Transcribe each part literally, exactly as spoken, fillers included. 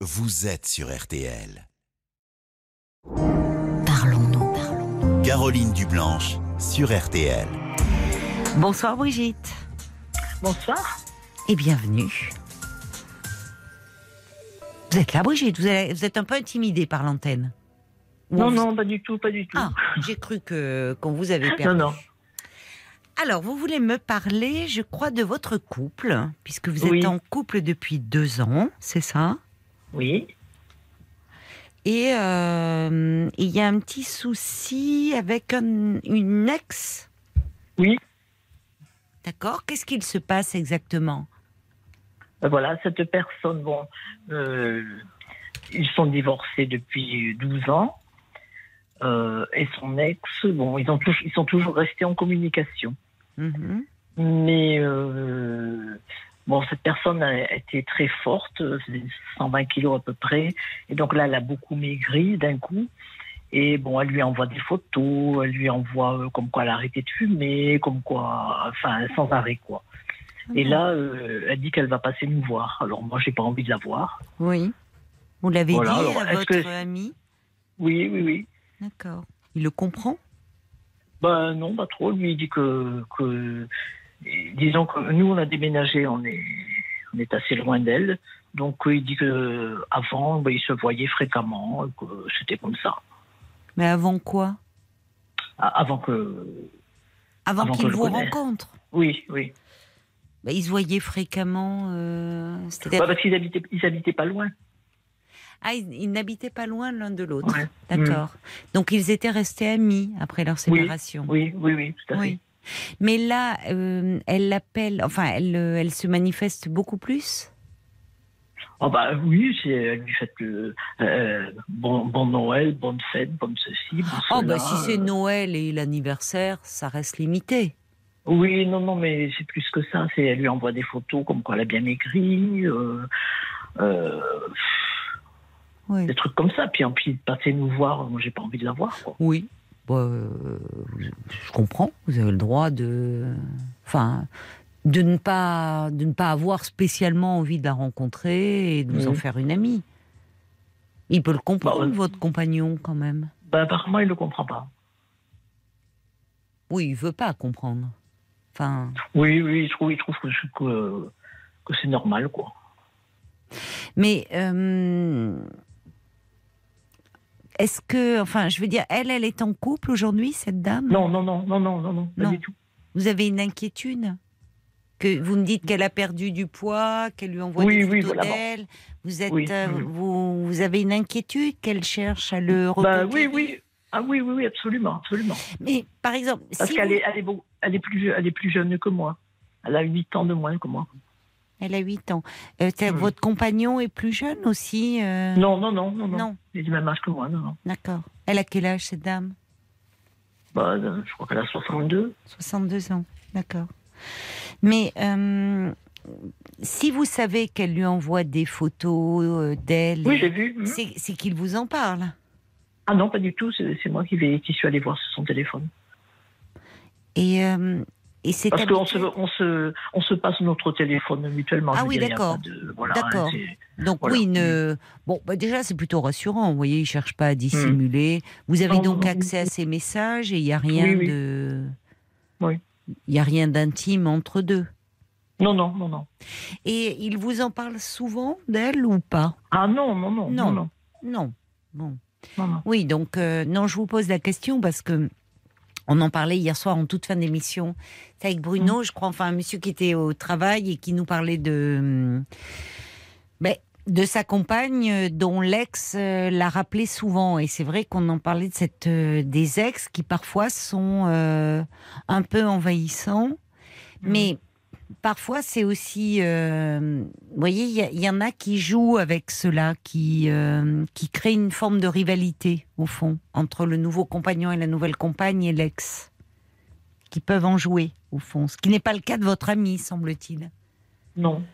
vous êtes sur R T L. Parlons-nous. Parlons-nous. Caroline Dublanche sur R T L. Bonsoir Brigitte. Bonsoir. Et bienvenue. Vous êtes là Brigitte, vous êtes, vous êtes un peu intimidée par l'antenne. Ou Non, vous... non, pas du tout, pas du tout. Ah, j'ai cru que, qu'on vous avait perdu. Non, non. Alors, vous voulez me parler, je crois, de votre couple, puisque vous êtes Oui. en couple depuis deux ans, c'est ça ? Oui. Et euh, il y a un petit souci avec un- une ex. Oui. D'accord ? Qu'est-ce qu'il se passe exactement ? Ben voilà, cette personne, bon, euh, ils sont divorcés depuis douze ans. Euh, et son ex, bon, ils, ont tou- ils sont toujours restés en communication. Mhm. Mais, euh, bon, cette personne a été très forte, euh, c'est cent vingt kilos à peu près. Et donc là, elle a beaucoup maigri d'un coup. Et bon, elle lui envoie des photos, elle lui envoie euh, comme quoi elle a arrêté de fumer, comme quoi, enfin, sans arrêt, quoi. Et là, euh, elle dit qu'elle va passer nous voir. Alors moi, j'ai pas envie de la voir. Oui. Vous l'avez Voilà, dit alors, à est-ce votre que- ami ? Oui, oui, oui. D'accord. Il le comprend ? Ben non, pas trop. Lui, il dit que, que, disons que nous, on a déménagé, on est, on est assez loin d'elle. Donc, il dit que avant, ben, ils se voyaient fréquemment, que c'était comme ça. Mais avant quoi ? A- Avant que, Avant, Avant qu'il que je vous connaisse. rencontre. oui, oui. Bah, ils se voyaient fréquemment. euh, C'est-à-dire... Ouais, parce qu'ils habitaient, ils habitaient pas loin. Ah, ils, ils n'habitaient pas loin l'un de l'autre. Ouais. D'accord. Donc ils étaient restés amis après leur séparation. Oui, oui, oui, tout à Oui. fait. Mais là, euh, elle l'appelle. Enfin, elle, euh, elle se manifeste beaucoup plus. Oh bah oui, c'est, elle lui fait que euh, bon, bon Noël, bonne fête, bonne ceci, bon Oh, cela. bah si c'est euh. Noël et l'anniversaire, ça reste limité. Oui, non, non, mais c'est plus que ça. C'est, elle lui envoie des photos comme quoi elle a bien maigri, euh, euh, Oui. des trucs comme ça. Puis, puis de passer nous voir, moi j'ai pas envie de la voir, quoi. Oui. Bah, euh, je comprends. Vous avez le droit de. Enfin. De ne, pas, de ne pas avoir spécialement envie de la rencontrer et de vous en Mhm. faire une amie. Il peut le comprendre, Bah, ouais. votre compagnon, quand même. Ben, apparemment, il ne le comprend pas. Oui, il veut pas comprendre. Enfin, Oui, oui, il trouve, il trouve que, que, que c'est normal, quoi. mais euh, est-ce que, enfin, je veux dire, elle, elle est en couple aujourd'hui, cette dame ? Non, non, non, non, non, non, non, pas Non. du tout. Vous avez une inquiétude ? Que vous me dites qu'elle a perdu du poids, qu'elle lui envoie Oui, des oui, photos voilà, bon. d'elle. Vous êtes, Oui, euh, mhm. vous, vous avez une inquiétude qu'elle cherche à le Ben, reconquérir. oui, oui. Ah oui, oui, oui, absolument, absolument. Mais par exemple, Parce si qu'elle vous- est, elle est, beau, elle, est plus, elle est plus jeune que moi. Elle a huit ans de moins que moi. elle a huit ans, Euh, t'as- Mhm. votre compagnon est plus jeune aussi euh, Non, non, non, non, non. Non. Elle est du même âge que moi, non, non. D'accord. Elle a quel âge, cette dame ? Bah, euh, je crois qu'elle a soixante-deux. soixante-deux ans, d'accord. Mais euh, si vous savez qu'elle lui envoie des photos euh, d'elle, Oui, j'ai vu. mhm. c'est, c'est qu'il vous en parle. Ah non, pas du tout. C'est, c'est moi qui, vais, qui suis allée voir sur son téléphone. Et, euh, et c'est Parce qu'on se, habituel. on se, on se passe notre téléphone mutuellement. Ah Je veux oui, dire, il y a d'accord. pas de- voilà, D'accord. hein, c'est- Donc voilà. oui, ne... bon, bah déjà c'est plutôt rassurant. Vous voyez, il cherche pas à dissimuler. Vous avez Non, donc non, accès à ses messages et il y a rien Oui, oui. de, Oui. il y a rien d'intime entre deux. Non, non, non, non. Et il vous en parle souvent d'elle ou pas ? Ah non, non, non, Non. non, non, Non. Bon. non, non. Oui, donc euh, non, je vous pose la question parce que on en parlait hier soir en toute fin d'émission. C'est avec Bruno, je crois, enfin un monsieur qui était au travail et qui nous parlait de, hum, ben, de sa compagne euh, dont l'ex euh, l'a rappelé souvent. Et c'est vrai qu'on en parlait de cette euh, des ex qui parfois sont euh, un peu envahissants, mais parfois, c'est aussi, euh, vous voyez, il y, y en a qui jouent avec cela, qui, euh, qui créent une forme de rivalité, au fond, entre le nouveau compagnon et la nouvelle compagne et l'ex, qui peuvent en jouer, au fond. Ce qui n'est pas le cas de votre ami, semble-t-il. Non.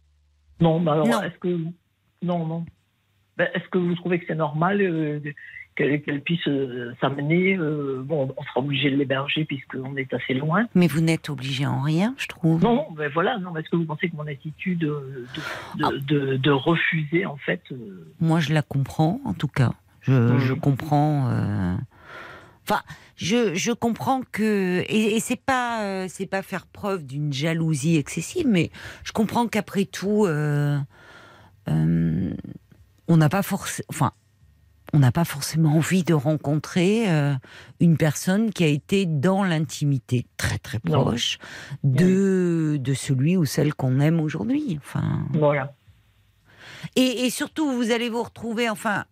Non, mais alors, Non. est-ce que... Non, non. Ben, est-ce que vous trouvez que c'est normal euh, qu'elle, qu'elle puisse euh, s'amener. Euh, bon, on sera obligé de l'héberger puisqu'on est assez loin. Mais vous n'êtes obligé en rien, je trouve. Non, mais voilà, non, est-ce que vous pensez que mon attitude de, de, Ah. de, de, de refuser, en fait... euh, Moi, je la comprends, en tout cas. Je, Mhm. je comprends. euh, Enfin, je, je comprends que et, et c'est pas euh, c'est pas faire preuve d'une jalousie excessive, mais je comprends qu'après tout, euh, euh, on n'a pas forcément, enfin, on n'a pas forcément envie de rencontrer euh, une personne qui a été dans l'intimité très très Non. proche de de celui ou celle qu'on aime aujourd'hui. Enfin. Voilà. Et, et surtout, vous allez vous retrouver, enfin,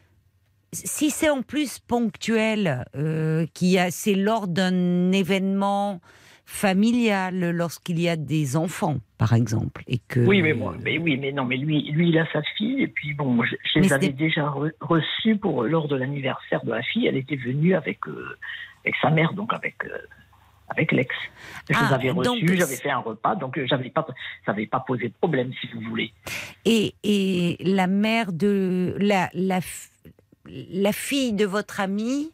si c'est en plus ponctuel, euh, qu'il y a, c'est lors d'un événement familial, lorsqu'il y a des enfants, par exemple, et que. Oui, mais moi, mais oui, mais non, mais lui, lui, il a sa fille, et puis bon, je, je Mais les avais c'était- déjà re- reçus pour lors de l'anniversaire de la fille. Elle était venue avec euh, avec sa mère, donc avec euh, avec l'ex. Je Ah, les avais donc, reçus, j'avais fait un repas, donc euh, j'avais pas, ça n'avait pas posé de problème, si vous voulez. Et, et la mère de la la f- la fille de votre ami,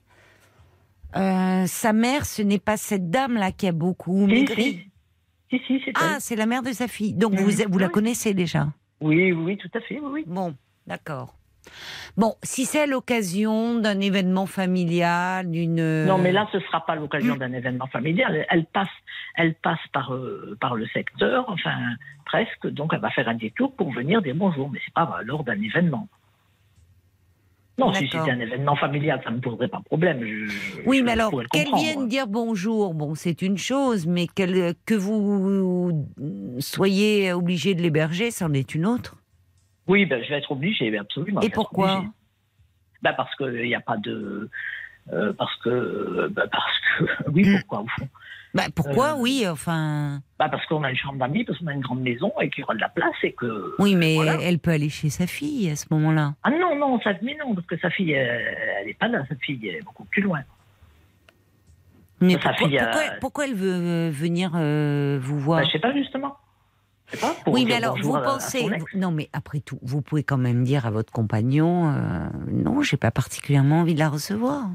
euh, sa mère, ce n'est pas cette dame là qui a beaucoup Si, maigri. si, si, si, c'est Ah, elle. c'est la mère de sa fille. Donc Mhm. vous vous la Oui. connaissez déjà. Oui, oui, oui, tout à fait, oui, oui. Bon, d'accord. Bon, si c'est à l'occasion d'un événement familial, d'une... Non, mais là, ce sera pas l'occasion d'un événement familial. Elle, elle passe, elle passe par euh, par le secteur, enfin presque. Donc, elle va faire un détour pour venir dire bonjour, mais c'est pas euh, lors d'un événement. Non, si D'accord. c'était un événement familial, ça ne me poserait pas de problème. Je, je- Oui, je mais alors, pourrais le qu'elle comprendre. vienne dire bonjour, bon, c'est une chose, mais qu'elle- que vous soyez obligé de l'héberger, c'en est une autre. Oui, ben, je vais être obligé, absolument. je Et vais être pourquoi obligé. Ben, parce qu'il n'y a pas de. euh, parce que. ben, parce que. Oui, pourquoi, au fond bah, Pourquoi, Euh, oui, enfin... ben, parce qu'on a une chambre d'amis, parce qu'on a une grande maison et qu'il y aura de la place et que. Oui, mais voilà. elle peut aller chez sa fille à ce moment-là. Ah non, non, ça, mais non, parce que sa fille, euh, elle n'est pas là, sa fille, elle est beaucoup plus loin. Mais Sa pourquoi, fille, euh, pourquoi, pourquoi elle veut euh, venir euh, vous voir Ben, je sais pas, justement. Je sais pas, pour Oui, dire mais alors, bonjour vous à- à pensez... son ex. vous- Non, mais après tout, vous pouvez quand même dire à votre compagnon, euh, non, j'ai pas particulièrement envie de la recevoir.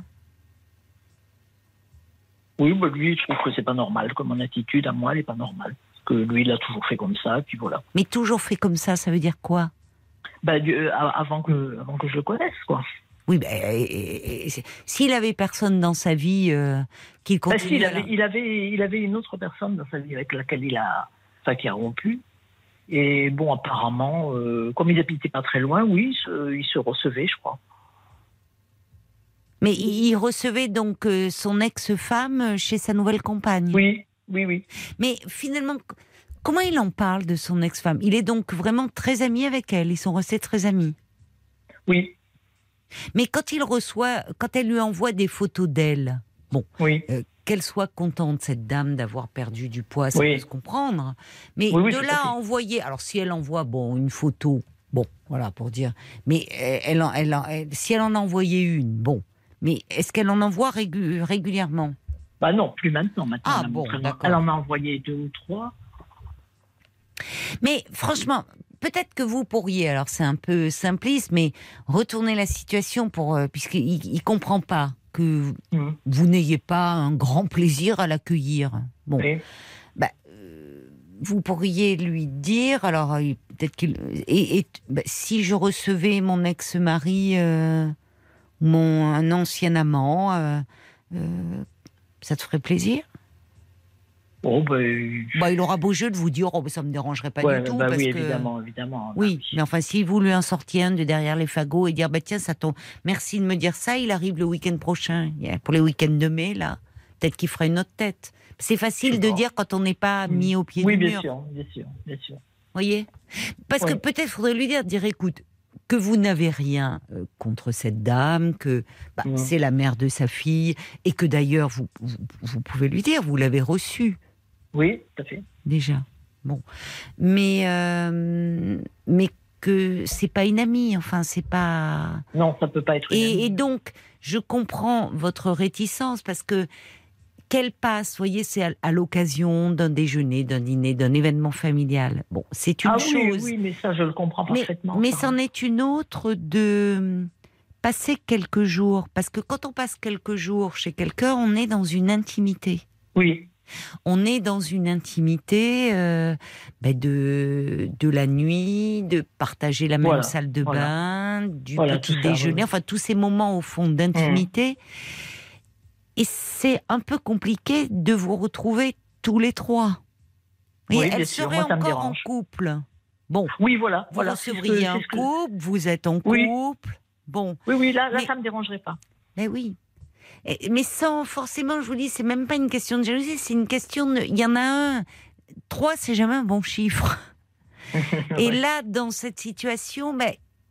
Oui, ben, lui, il trouve que c'est pas normal, que mon attitude à moi, elle n'est pas normale. Que lui, il a toujours fait comme ça, et puis voilà. Mais toujours fait comme ça, ça veut dire quoi? Ben, du- euh, avant, que, avant que je le connaisse, quoi. Oui, ben, et- et- et- s'il avait personne dans sa vie euh, qu'il Ben, si, continue... il, à avait, la- il, avait, il avait une autre personne dans sa vie avec laquelle il a, enfin, qui a rompu. Et bon, apparemment, euh, comme ils n'habitaient pas très loin, oui, ils se, ils se recevaient, je crois. Mais il il recevait donc euh, son ex-femme chez sa nouvelle compagne. Oui, oui, oui. Mais finalement, c- comment il en parle de son ex-femme? Il est donc vraiment très ami avec elle. Ils sont restés très amis. Oui, Mais quand il reçoit, quand elle lui envoie des photos d'elle, bon, oui. euh, qu'elle soit contente, cette dame, d'avoir perdu du poids, ça Oui. peut se comprendre. Mais Oui, oui, de tout à là fait. à envoyer, alors si elle envoie, bon, une photo, bon, voilà, pour dire, mais euh, elle, en- elle, en- elle- si elle en a envoyé une, bon, mais est-ce qu'elle en envoie régu- régulièrement? Bah non, plus maintenant. Maintenant, Ah elle, a bon, montré- d'accord. elle en a envoyé deux ou trois. Mais franchement, peut-être que vous pourriez, alors c'est un peu simpliste, mais retourner la situation pour, euh, puisqu'il il comprend pas que Mhm. vous n'ayez pas un grand plaisir à l'accueillir. Bon, Oui. bah, euh, vous pourriez lui dire, alors euh, peut-être qu'il, et, et bah, si je recevais mon ex-mari, euh, mon un ancien amant, euh, euh, ça te ferait plaisir? Bon, ben. Bah, il aura beau jeu de vous dire, oh, bah, ça me dérangerait pas ouais, du tout, bah parce oui, que évidemment, évidemment. oui, Bah mais enfin, si vous lui en sortiez un de derrière les fagots et dire, bah tiens, ça tombe, merci de me dire ça, il arrive le week-end prochain, Yeah, pour les week-ends de mai, là, peut-être qu'il fera une autre tête. C'est facile Je de sais pas. dire quand on n'est pas mis au pied Oui, du bien mur. sûr, bien sûr, bien sûr. Voyez, parce que Ouais. peut-être faudrait lui dire, dire, écoute, que vous n'avez rien euh, contre cette dame, que bah, Ouais. c'est la mère de sa fille, et que d'ailleurs, vous, vous, vous pouvez lui dire, vous l'avez reçue Oui, tout à fait. déjà. Bon, mais euh, mais que c'est pas une amie. Enfin, c'est pas. Non, ça peut pas être. une Et, amie. et donc, je comprends votre réticence parce que qu'elle passe, voyez, c'est à, à l'occasion d'un déjeuner, d'un dîner, d'un événement familial. Bon, c'est une ah chose. oui, oui, mais ça, je le comprends mais parfaitement. mais ça. c'en est une autre de passer quelques jours, parce que quand on passe quelques jours chez quelqu'un, on est dans une intimité. Oui. On est dans une intimité euh, ben de, de la nuit, de partager la même Voilà, salle de voilà. bain, du Voilà, petit tout ça, déjeuner, oui. enfin tous ces moments au fond d'intimité. Mmh. Et c'est un peu compliqué de vous retrouver tous les trois. Et Oui, elle bien sûr. serait Moi, ça me encore en dérange. couple. Bon, Oui, voilà. vous voilà. recevriez C'est ce un que- c'est ce que- couple, vous êtes en Oui. couple. Bon, Oui, oui, là, là Mais- ça me dérangerait pas. mais oui. Et- Mais sans forcément, je vous dis, c'est même pas une question de jalousie, c'est une question de... Il y en a un, trois, c'est jamais un bon chiffre. Et Ouais. là, dans cette situation, ben,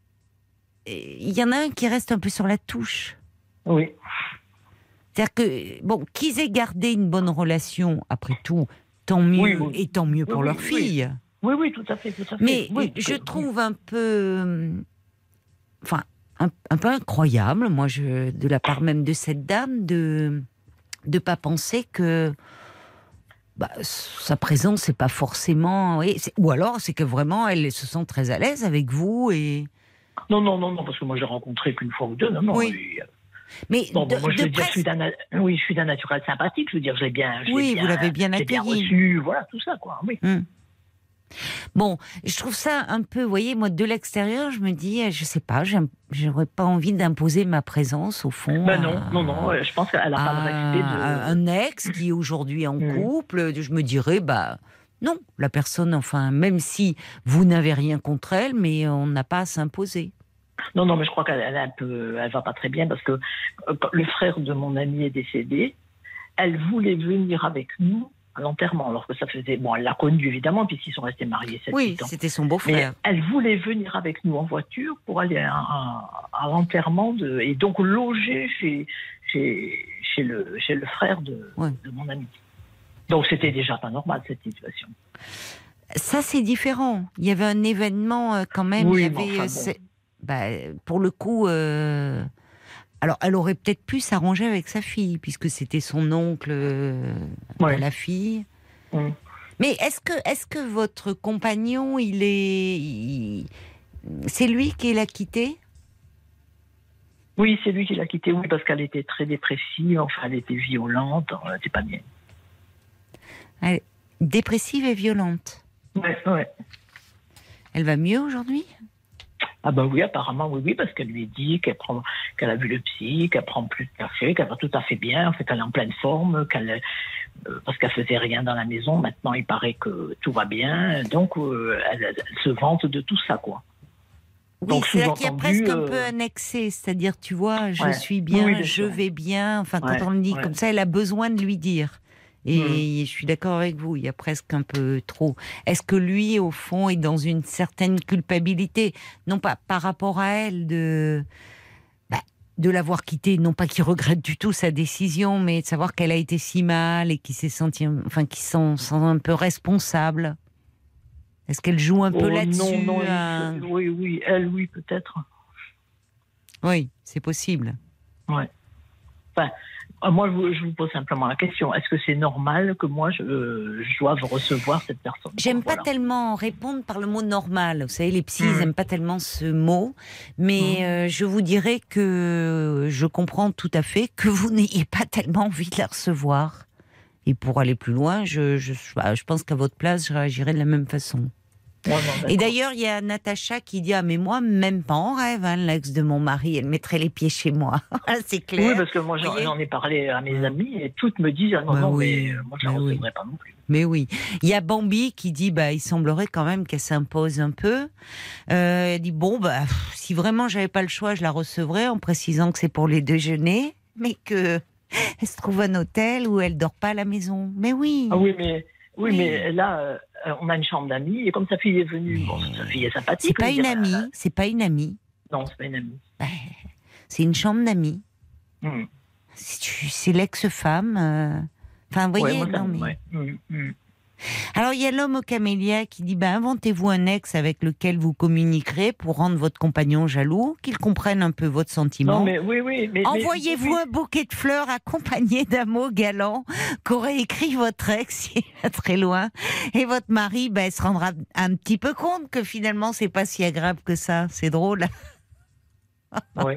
il y en a un qui reste un peu sur la touche. Oui. C'est-à-dire que, bon, qu'ils aient gardé une bonne relation, après tout, tant mieux, Oui, oui. et tant mieux pour Oui, leur oui, fille. Oui, oui, tout à fait, tout à fait. Mais Oui, je que- trouve un peu, euh, enfin, un, un peu incroyable, moi, je, de la part même de cette dame, de de pas penser que bah, sa présence c'est pas forcément, oui, c'est- ou alors c'est que vraiment elle se sent très à l'aise avec vous et. Non, non, non, non, parce que moi, j'ai rencontré qu'une fois ou deux. Non, non. Oui. oui. Mais Bon, de, bon, moi, je de veux dire, je suis presse- d'un, na- oui, je suis d'un naturel sympathique. Je veux dire, je l'ai bien, je l'ai Oui, bien- vous l'avez bien je l'ai bien accueilli. reçu, voilà, tout ça, quoi. Oui. Hum. Bon, je trouve ça un peu, vous voyez, moi de l'extérieur, je me dis, je sais pas, j'aime- j'aurais pas envie d'imposer ma présence au fond. Ben non, à- non, non. euh, Je pense qu'elle n'a pas le respect de. à un ex qui est aujourd'hui en Mm. couple, je me dirais, bah non, la personne, enfin, même si vous n'avez rien contre elle, mais on n'a pas à s'imposer. Non, non, mais je crois qu'elle elle est un peu, elle va pas très bien parce que euh, quand le frère de mon amie est décédé. Elle voulait venir avec nous à l'enterrement, alors que ça faisait, bon, elle l'a connu évidemment puisqu'ils sont restés mariés sept Oui, huit ans. c'était son Mais beau-frère. elle voulait venir avec nous en voiture pour aller à, à- à l'enterrement de, et donc loger chez, chez, chez, le, chez le frère de, Ouais. de mon ami. Donc c'était déjà pas normal cette situation. Ça, c'est différent. Il y avait un événement euh, quand même. Oui, il y mais avait, enfin, euh, bon. c'est- bah, pour le coup, euh, alors elle aurait peut-être pu s'arranger avec sa fille, puisque c'était son oncle euh, Ouais. à la fille. Mm. Mais est-ce que, est-ce que votre compagnon, il est, il- c'est lui qui l'a quitté? Oui, c'est lui qui l'a quittée, oui, parce qu'elle était très dépressive, enfin elle était violente, euh, c'est pas bien. Elle est dépressive et violente. Ouais, ouais. Elle va mieux aujourd'hui? Ah bah oui, apparemment, oui, oui, parce qu'elle lui dit qu'elle prend, qu'elle a vu le psy, qu'elle prend plus de café, qu'elle va tout à fait bien, en fait, qu'elle est en pleine forme, qu'elle, euh, parce qu'elle faisait rien dans la maison. Maintenant, il paraît que tout va bien, donc euh, elle, elle se vante de tout ça, quoi. Oui, Donc, c'est-à-dire qu'il y a sous-entendu, presque un euh, peu un excès, c'est-à-dire, tu vois, je Ouais. suis Oui, bien, oui, bien je sûr. vais bien. Enfin, quand Ouais, on le dit ouais. comme ça, elle a besoin de lui dire. Et Mm. je suis d'accord avec vous, il y a presque un peu trop. Est-ce que lui, au fond, est dans une certaine culpabilité, non pas par rapport à elle, de bah, de l'avoir quittée, non pas qu'il regrette du tout sa décision, mais de savoir qu'elle a été si mal et qu'il s'est senti, enfin, qu'il s'en sent un peu responsable. Est-ce qu'elle joue un peu Oh, là-dessus? non, non, il- hein oui, oui, elle, oui, peut-être. Oui, c'est possible. Ouais. Enfin, euh, moi, je vous, je vous pose simplement la question. Est-ce que c'est normal que moi, je, euh, je doive recevoir cette personne? J'aime pas Voilà. tellement répondre par le mot normal. Vous savez, les psys, ils Mhm. n'aiment pas tellement ce mot. Mais Mhm. euh, je vous dirais que je comprends tout à fait que vous n'ayez pas tellement envie de la recevoir. Et pour aller plus loin, je, je, je pense qu'à votre place, je réagirais de la même façon. Ouais, non, Et d'accord. d'ailleurs, il y a Natacha qui dit « Ah, mais moi, même pas en rêve, hein, l'ex de mon mari, elle mettrait les pieds chez moi. » C'est clair. Oui, parce que moi, j'en, Voyez. j'en ai parlé à mes amis et toutes me disent « Ah non, Bah non, oui, mais euh, moi, je la bah oui. recevrai pas non plus. Mais oui. Il y a Bambi qui dit, bah, il semblerait quand même qu'elle s'impose un peu. Euh, elle dit, bon, bah, pff, si vraiment j'avais pas le choix, je la recevrais en précisant que c'est pour les déjeuners, mais que elle se trouve un hôtel où elle dort pas à la maison. Mais oui. Ah oui, mais, oui, Oui. mais là, euh, on a une chambre d'amis et comme sa fille est venue, bon, sa fille est sympathique. C'est pas je une veux dire, amie. C'est pas une amie. euh, Non, c'est pas une amie. C'est une chambre d'amis. Hmm. Si tu- C'est l'ex-femme. euh, Enfin, vous voyez, Ouais, moi, ça- non, mais... ouais. Hmm, hmm. Alors, il y a l'homme au camélia qui dit, bah, inventez-vous un ex avec lequel vous communiquerez pour rendre votre compagnon jaloux, qu'il comprenne un peu votre sentiment. Non, mais oui, oui. Mais, Envoyez-vous mais, un bouquet de fleurs accompagné d'un mot galant qu'aurait écrit votre ex s'il va très loin. Et votre mari, ben, se rendra un petit peu compte que finalement, c'est pas si agréable que ça. C'est drôle. Oui.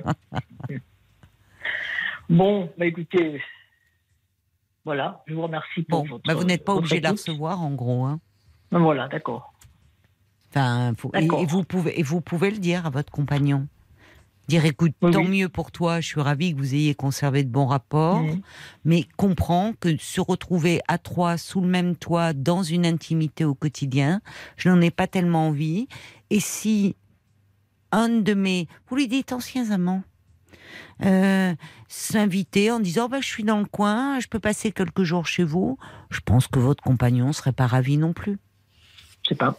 Bon, bah écoutez, voilà, je vous remercie pour Bon, votre. bah vous n'êtes pas votre obligé de la écoute. recevoir, en gros. Hein. Voilà, d'accord. Enfin, faut- et, D'accord. et vous pouvez, et vous pouvez le dire à votre compagnon. Dire, écoute, Oui, tant oui. mieux pour toi, je suis ravie que vous ayez conservé de bons rapports, Mhm. mais comprends que se retrouver à trois sous le même toit, dans une intimité au quotidien, je n'en ai pas tellement envie. Et si un de mes, vous lui dites anciens amants, euh, s'inviter en disant, bah, je suis dans le coin, je peux passer quelques jours chez vous, je pense que votre compagnon serait pas ravi non plus. Je sais pas.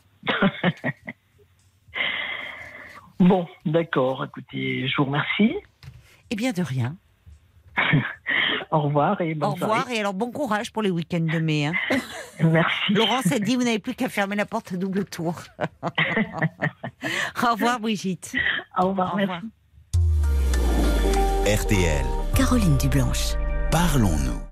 Bon, d'accord. Écoutez, je vous remercie. Eh bien, de rien. Au revoir et bonne Au revoir, soirée. et alors bon courage pour les week-ends de mai. Hein. Merci. Laurence a dit, vous n'avez plus qu'à fermer la porte à double tour. Au revoir, Brigitte. Au revoir. Au Merci. revoir. R T L, Caroline Dublanche. parlons-nous.